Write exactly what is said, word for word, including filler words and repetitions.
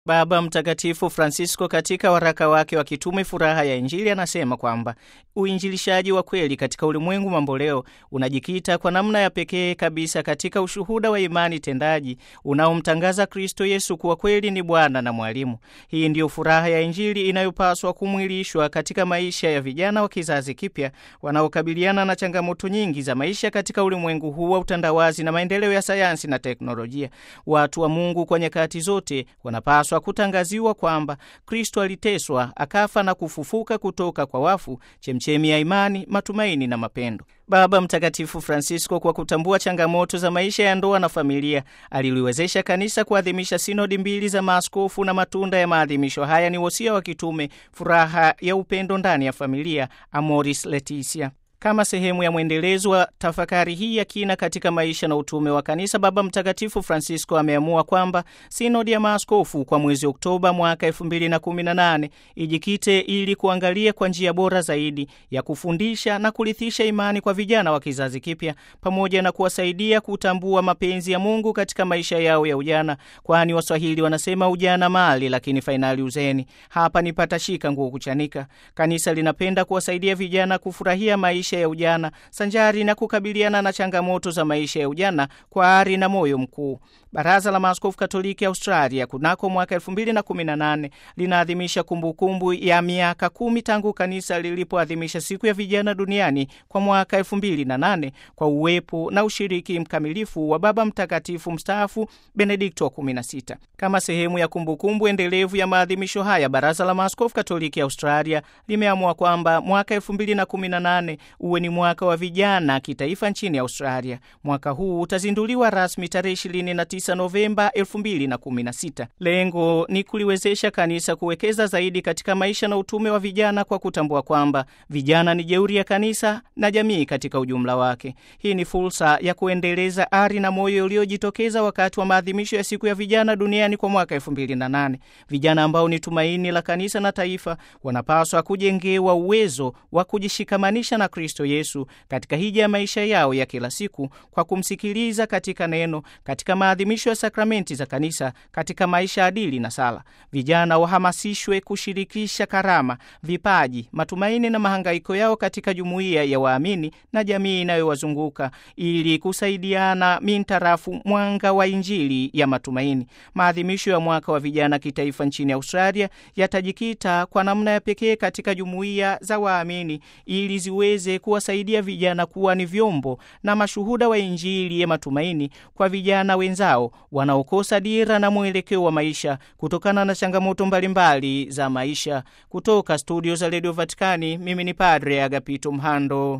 Baba Mtakatifu Francisco katika waraka wake wa kitume Furaha ya Injili anasema kwamba uinjilishaji wa kweli katika ulimwengu mamboleo unajikita kwa namna ya pekee kabisa katika ushuhuda wa imani tendaji unaomtangaza Kristo Yesu kuwa kweli ni Bwana na Mwalimu. Hii ndiyo furaha ya Injili inayopaswa kumwilishwa katika maisha ya vijana wa kizazi kipya wanaokabiliana na changamoto nyingi za maisha katika ulimwengu huu wa utandawazi na maendeleo ya sayansi na teknolojia. Watu wa Mungu kwa nyakati zote wanapaswa kutangaziwa kwamba Kristo aliteswa, akafa na kufufuka kutoka kwa wafu, chemchemi ya imani, matumaini na mapendo. Baba Mtakatifu Francisco, kwa kutambua changamoto za maisha ya ndoa na familia, aliliwezesha kanisa kuadhimisha sinodi mbili za maaskofu, na matunda ya maadhimisho haya ni wosia wa kitume Furaha ya Upendo ndani ya Familia, Amoris Laetitia. Kama sehemu ya mwendelezo wa tafakari hii ya kina katika maisha na utume wa kanisa, Baba Mtakatifu Francisco ameamua kwamba sinodi ya maaskofu kwa mwezi Oktoba mwaka elfu mbili na kumi na nane ijikite ili kuangalia kwa njia bora zaidi ya kufundisha na kurithisha imani kwa vijana wa kizazi kipya, pamoja na kuwasaidia kutambua mapenzi ya Mungu katika maisha yao ya ujana, kwani Waswahili wanasema ujana mali, lakini fainali uzeni. Hapa ni patashika nguo kuchanika. Kanisa linapenda kuwasaidia vijana kufurahia maisha ya ujana sanjari na kukabiliana na changamoto za maisha ya ujana kwa ari na moyo mkuu. Baraza la Maaskofu Katoliki Australia kunako mwaka elfu mbili na kumi na nane linaadhimisha kumbukumbu ya miaka kumi tangu kanisa lilipoadhimisha siku ya vijana duniani kwa mwaka elfu mbili na nane kwa uwepo na ushiriki mkamilifu wa Baba Mtakatifu mstaafu Benedikto wa kumi na sita. Kama sehemu ya kumbukumbu endelevu ya maadhimisho haya, Baraza la Maaskofu Katoliki Australia limeamua kwamba mwaka elfu mbili na kumi na nane uwe ni mwaka wa vijana kitaifa nchini Australia. Mwaka huu utazinduliwa rasmi tarehe ishirini na tisa Novemba elfu mbili na kumi na sita. Lengo ni kuliwezesha kanisa kuwekeza zaidi katika maisha na utume wa vijana kwa kutambua kwamba vijana ni jeuri ya kanisa na jamii katika ujumla wake. Hii ni fursa ya kuendeleza ari na moyo uliojitokeza wakati wa maadhimisho ya siku ya vijana duniani kwa mwaka elfu mbili na nane. Vijana ambao ni tumaini la kanisa na taifa wanapaswa kujengewa uwezo wa kujishikamanisha na Kristo Yesu katika hija ya maisha yao ya kila siku kwa kumsikiliza katika neno, katika maadhimisho ya sakramenti za kanisa, katika maisha adili na sala. Vijana wahamasishwe kushirikisha karama, vipaji, matumaini na mahangaiko yao katika jumuiya ya waamini na jamii inayowazunguka ili kusaidiana mintarafu mwanga wa Injili ya matumaini. Maadhimisho ya mwaka wa vijana kitaifa nchini Australia yatajikita kwa namna ya pekee katika jumuiya za waamini ili ziweze kuwasaidia vijana kuwa ni vyombo na mashuhuda wa Injili ya matumaini kwa vijana wenzao wanaokosa dira na mwelekeo wa maisha kutokana na changamoto mbalimbali za maisha. Kutoka studio za Radio Vatikani, mimi ni Padre Agapito Mhando.